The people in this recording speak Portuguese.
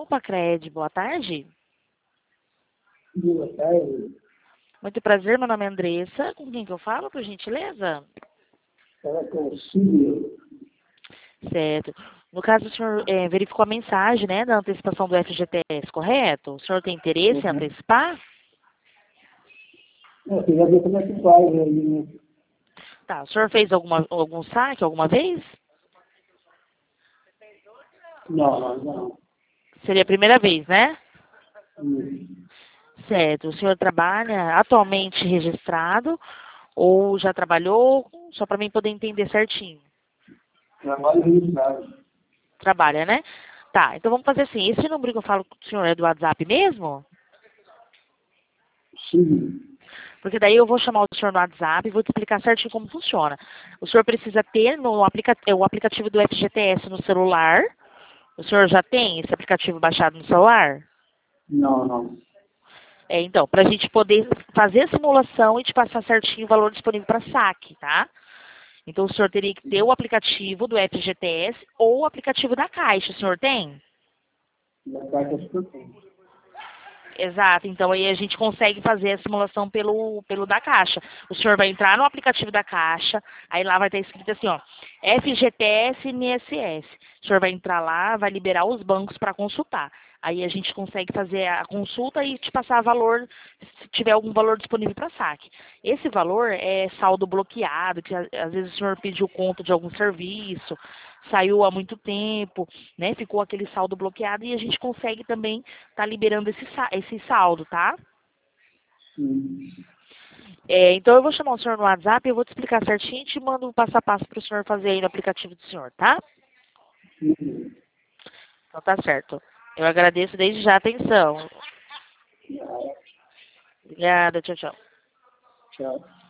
Pacred, boa tarde. Boa tarde. Muito prazer, meu nome é Andressa. Com quem que eu falo, por gentileza? Fala com o Silvio. Certo. No caso, o senhor verificou a mensagem, né, da antecipação do FGTS, correto? O senhor tem interesse em Uhum. antecipar? Eu queria ver como é que faz aí, né? Tá. O senhor fez algum saque alguma vez? Não. Seria a primeira vez, né? Hum. Certo. O senhor trabalha atualmente registrado ou já trabalhou? Só para mim poder entender certinho. Trabalho registrado. Trabalha, né? Tá, então vamos fazer assim. Esse número que eu falo com o senhor é do WhatsApp mesmo? Sim. Porque daí eu vou chamar o senhor no WhatsApp e vou te explicar certinho como funciona. O senhor precisa ter o aplicativo do FGTS no celular. O senhor já tem esse aplicativo baixado no celular? Não. Então, para a gente poder fazer a simulação e te passar certinho o valor disponível para saque, tá? Então, o senhor teria que ter o aplicativo do FGTS ou o aplicativo da Caixa. O senhor tem? Da carta acho que eu tenho. Exato, então aí a gente consegue fazer a simulação pelo da Caixa. O senhor vai entrar no aplicativo da Caixa, aí lá vai estar escrito assim, ó, FGTS INSS. O senhor vai entrar lá, vai liberar os bancos para consultar. Aí a gente consegue fazer a consulta e te passar valor, se tiver algum valor disponível para saque. Esse valor é saldo bloqueado, que às vezes o senhor pediu conta de algum serviço, saiu há muito tempo, né? Ficou aquele saldo bloqueado e a gente consegue também estar liberando esse saldo, tá? Hum. Então eu vou chamar o senhor no WhatsApp, eu vou te explicar certinho e te mando um passo a passo para o senhor fazer aí no aplicativo do senhor, tá? Sim. Então tá certo. Eu agradeço desde já a atenção. Obrigada, tchau, tchau. Tchau.